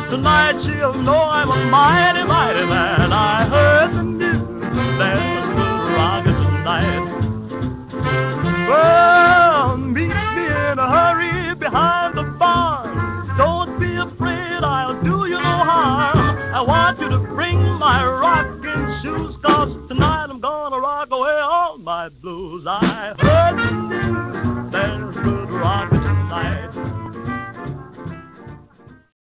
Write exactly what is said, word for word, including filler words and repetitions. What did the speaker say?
Tonight she'll know I'm a mighty, mighty man. I heard the news that was rockin' tonight. Well, meet me in a hurry behind the barn. Don't be afraid, I'll do you no harm. I want you to bring my rocking shoes, 'cause tonight I'm gonna rock away all my blues. I heard